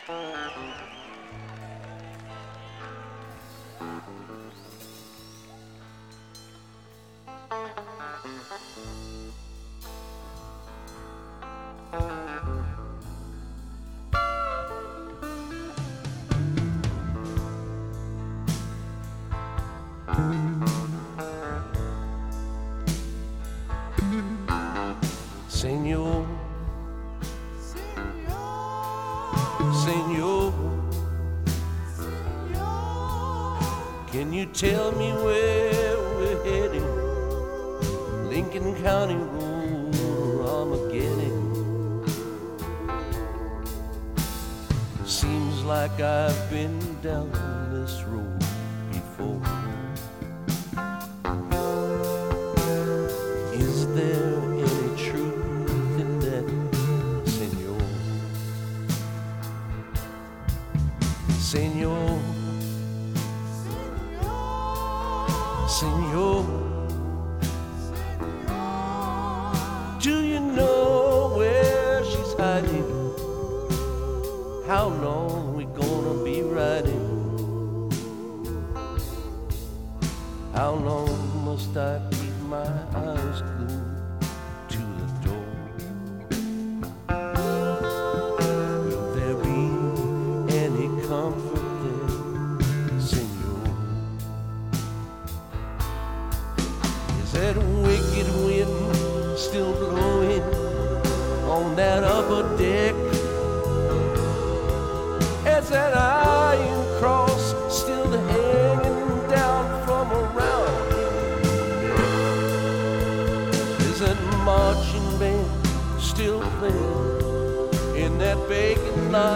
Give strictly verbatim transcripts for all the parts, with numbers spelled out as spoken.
Senor, Senor, can you tell me where we're heading? Lincoln County Road, Armageddon. Seems like I've been down this road before. Is there any truth in that, Senor? Senor, Senor, do you know where she's hiding? How long we gonna be riding? How long must I keep my eyes glued to the door? Will there be any comfort there, Senor? Is that wicked wind still blowing on that upper deck? Is that iron cross still hanging down from around your neck? Is that marching band still playing in that vacant lot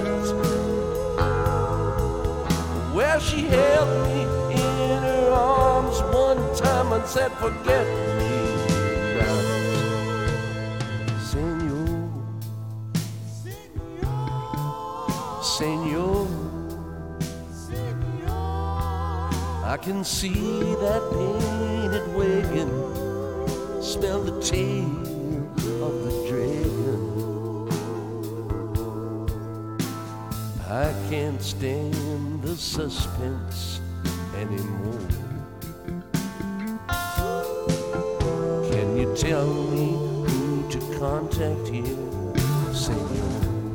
where she held me in her arms one time and said, forget me not? Senor, Senor, I can see that painted wagon, smell the tail of the dragon. I can't stand the suspense anymore. Can you tell me who to contact here, Senor?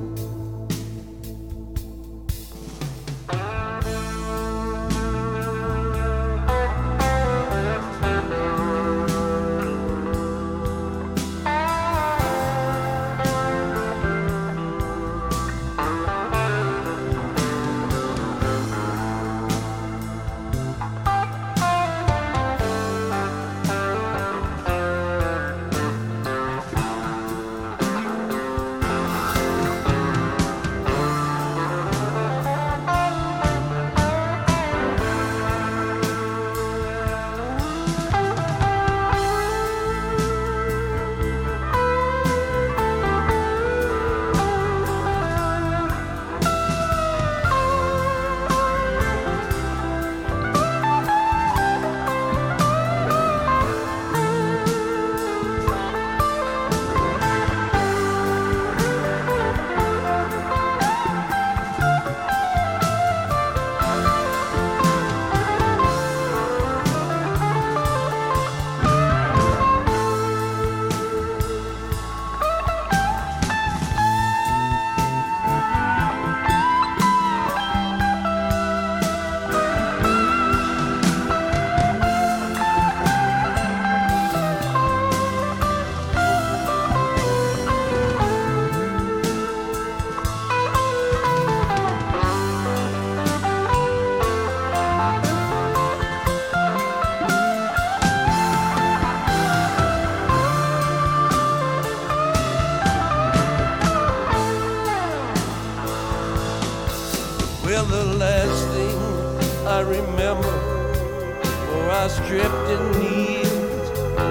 Well, the last thing I remember, where I was stripped and kneeled,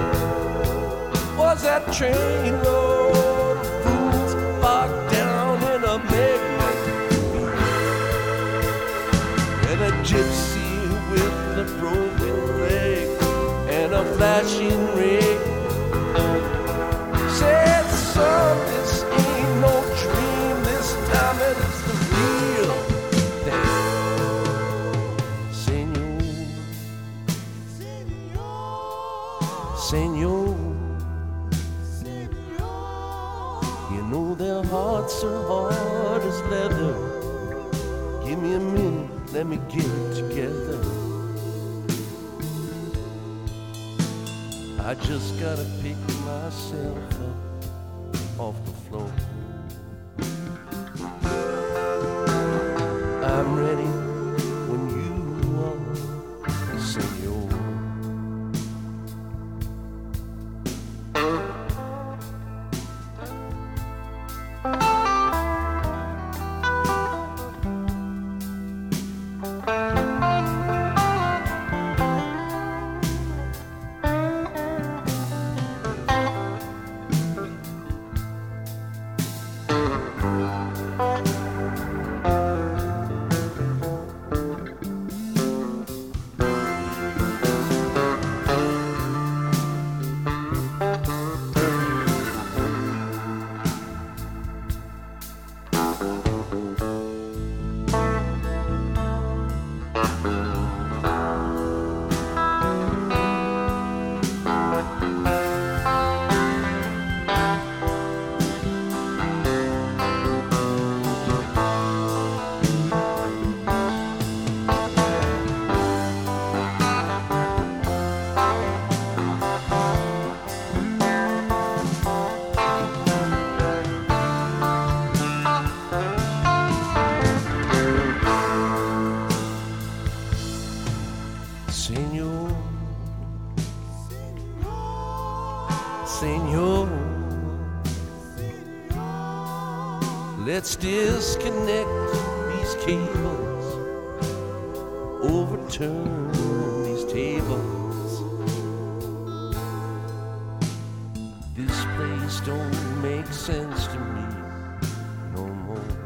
was that train load of fools bogged down in a magnet, and a gypsy with a broken leg and a flashing ring said, son, this ain't no dream, this time it's the real weather. Give me a minute, let me get it together. I just gotta pick myself up off the floor. I'm ready when you are, senor. Senor, Senor, let's disconnect these cables, overturn these tables. This place don't make sense to me no more.